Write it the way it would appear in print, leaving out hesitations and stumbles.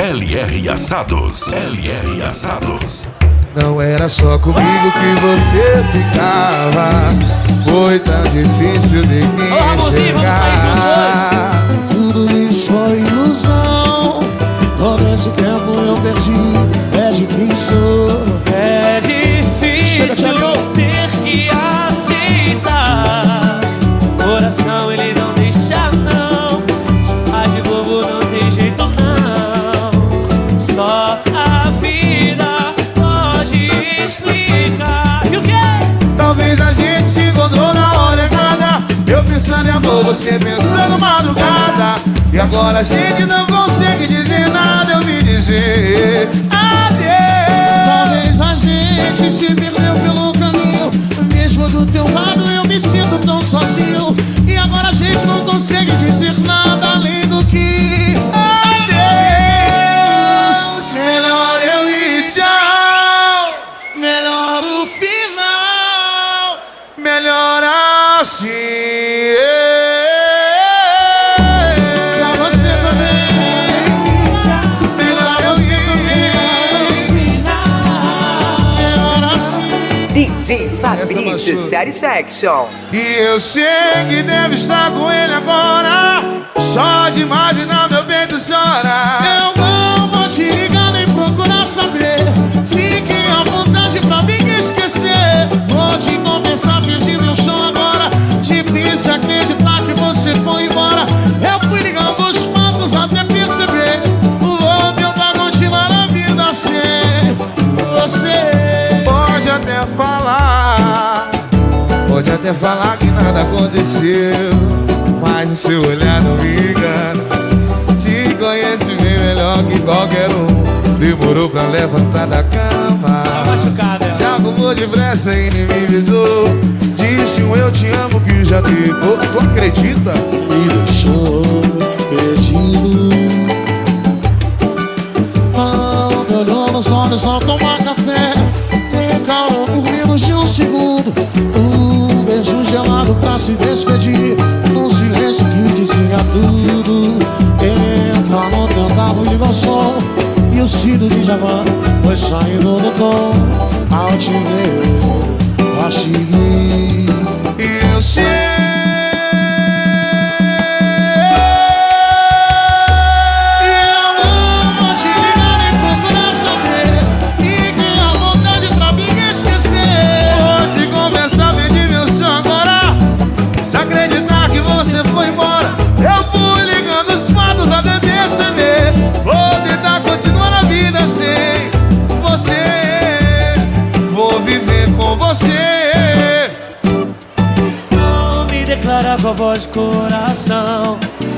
LR Assados. LR Assados. Não era só comigo que você ficava. Foi tão difícil de me enxergar. Tudo isso foi ilusão. Todo esse tempo eu perdi. É difícil. É difícil ter que aceitar. Coração ele não deixa não. Se faz de bobo não tem jeito não. Só a vida pode explicar. E o quê? Talvez a gente se encontrou na hora errada. Eu pensando em amor, você pensando madrugada. E agora a gente não consegue dizer nada. Eu vim dizer adeus. Talvez a gente se perdeu pelo caminho. Mesmo do teu lado eu me sinto tão sozinho. E agora a gente não consegue dizer nada além do que adeus. Melhor eu ir, tchau. Melhor o final. Melhor assim. Pra você também. Melhor eu ir. Melhor assim. DJ Fabrício Satisfaction. E eu sei que deve estar com ele agora. Só de imaginar meu peito chora. Eu não vou te ligar nem procurar saber. Fique à vontade pra me esquecer. Vou te confessar, perdi meu chão agora. Difícil acreditar que você foi embora. Eu fui ligando os fatos até perceber. Vou tentar continuar a vida sem você. Pode até falar. Pode até falar que nada aconteceu, mas o seu olhar não me engana. Te conheço bem melhor que qualquer um. Demorou pra levantar da cama. Tá machucada. Já arrumou depressa e nem me beijou. Disse um eu te amo que já pegou. Tu acredita? Me deixou perdido. Não me olhou nos olhos ao tomar café. Me calou por menos de um segundo. Um beijo gelado pra se despedir. Num silêncio que dizia tudo. Entra no teu carro, liga o som. E o Cido de Javan foi saindo do tom. Ao te ver, eu achei. E eu sei. Você foi embora, eu fui ligando os fatos até perceber. Vou tentar continuar a vida sem você. Vou viver com você. Vou me declarar com a voz de coração.